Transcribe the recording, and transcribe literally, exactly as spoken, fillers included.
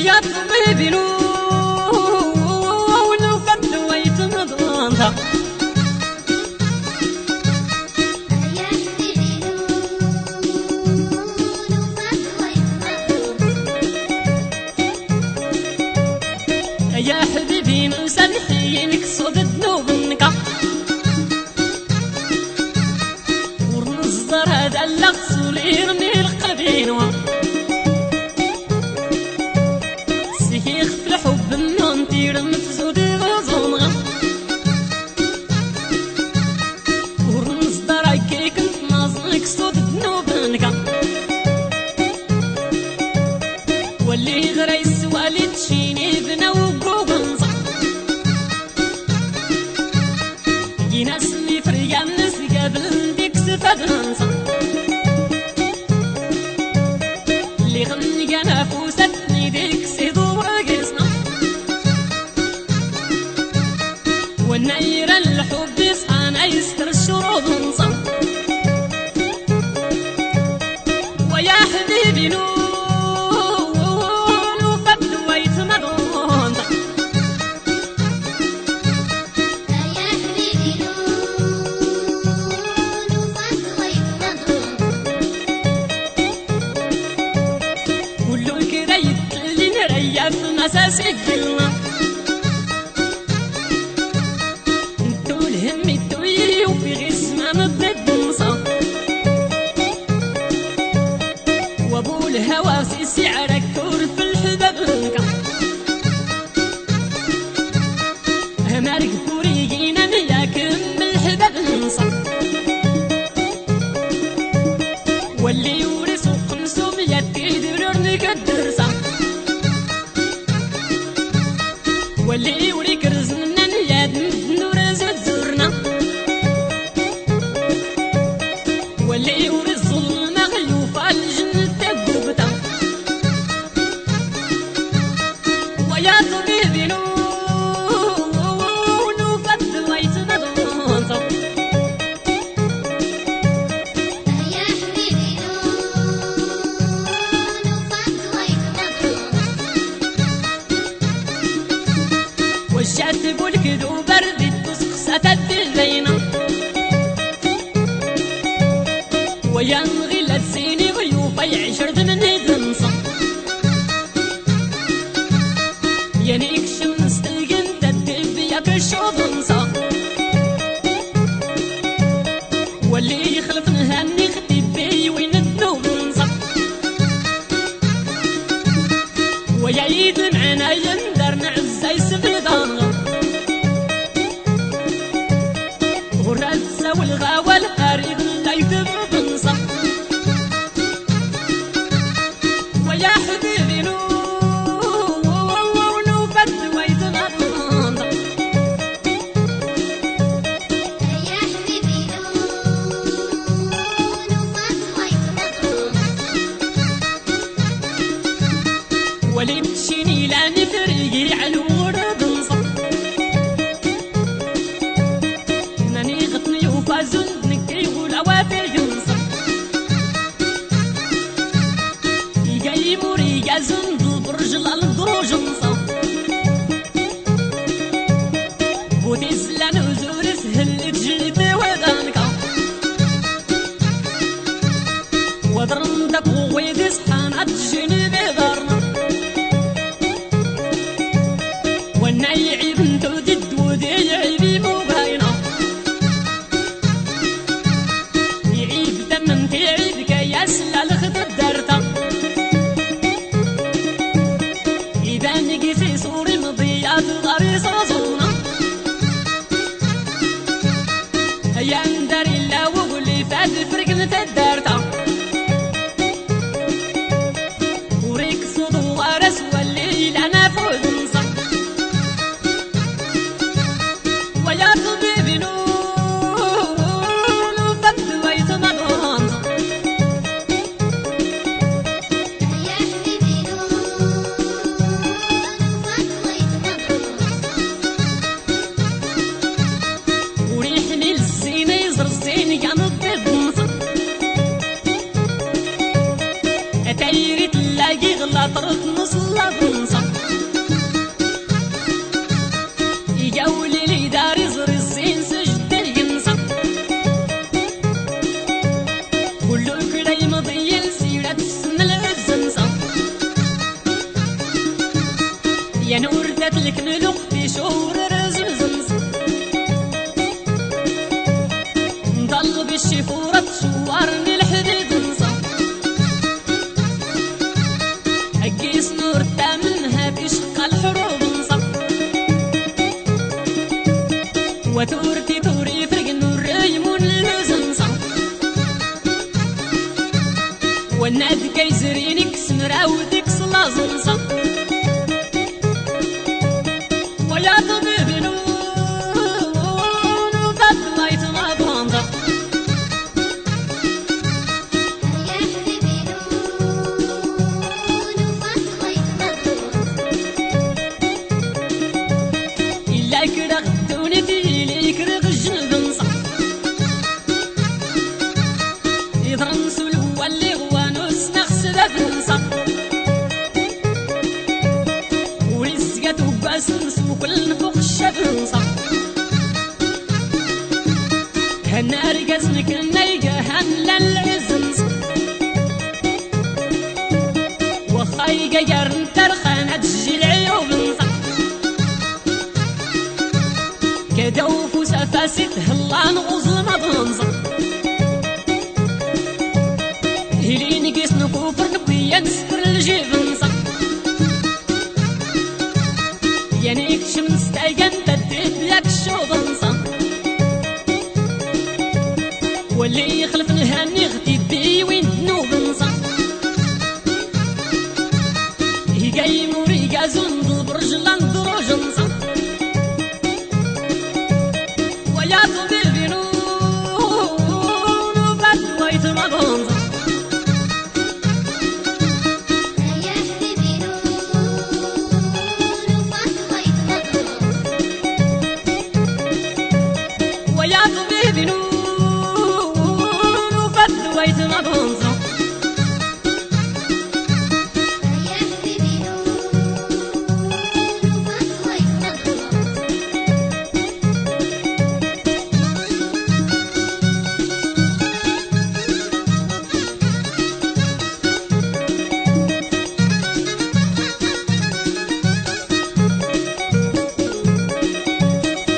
ويا طبيبي نون وفد ويتمضانها يا حبيبي نسامحينك صوت ذنوبنك ورنصدر هذا اللغز وليرمي القبين سيخ في الحب منون تير متزود غزونغا ورنصدر هكي كنت ناظرك صوت ذنوبنك واللي غريس والي تشيني بنا وقوبنصا يناس اللي فريان ناس قبل ديك سفدنصا اللي غني انا فوستني ديك سيدو وقسنا والنير الحب يصحانا يستر الشروط نصا ويا حبيبي نور مساس القلنا انتو الهم الدويري وفي غزمة مبد نصا وابو الهوى في سعرك كور في الحباب نكا همارك بوريجينا مياكم بالحباب نصا واللي يورسو خمسو ميات يدرر نقدر صا واللي يوريك رزقنا نياد نور زاد زورنا واللي يوري الظلم مغيوف على الجنة تقوبتا ويا طبيبي نون وفد ويتمضانتا يا حبيبي نون وفد ويتمضانتا وشات بالكذو بردت تسقسة الدلينا وينغي لتسيني غيوفا يعشر من يدنصا ينيك شمس تلقن تدب ياك الشوضنصا واللي يخلف نهني خدي بي وين الدوبنصا ويعيد معنا يندر نعزة يسفل ضانغا غرزة والغاوة الهارب لا يدب بنصا ويا حبيبي نون وفد ويتمضانتا يا حبيبي نون وفد ويتمضانتا ولي تشيني لا نفرقي على الورد نصا ناني غطني وفازن نكي غولا وافي ينصا يجاي موري يازن بالبرج للدروج نصا بودي سلان وزور سهل تجلدي ودانكا وضرندك وويدي صحانا تجيني بيضارنا والنايعي بنتو دد ودي يعيبي مباينة يعيب دمن تعيب كياس لالخد الدارتا إذا نجي في صوري مضيات غريصة صونا هيا ندار إلا وقولي فات فرقنة الدارتا وريك صدو غرس والليل أنا فوق نصا ويا طبيبي نون وفد ويتمضانتا يا حبيبي نون وفد ويتمضانتا وريحني للزينة يزر الزين يا نضيب نصا أتايري تلاقي غلا طرت نص لا بنصا لك نلوق في شهور رزمزمز نطلب الشفورة تشوارني الحديد نصب أقيس نور تامنها تشقى الحروب نصب وتورتي توري فرق نور يمون اللوز نصب والناد كيزرينك سمراودك صلاز نصب ويا طبيب نون وفات ما يتنظم يا حبيبي نون وفات ما يتنظم إلا كرغ دونتي إليك رغ الجنب نصب يضرنسو الولي غوانوس نخسبه نصب ورزقت وباس نسو كل نفوق الشاب نصب هنا رقزنك النيقة هنلا العز نصب وخايقة جارن ترخانة تجي العيوب نصب كدوف وسفاسيت هلا نغوز المضنصب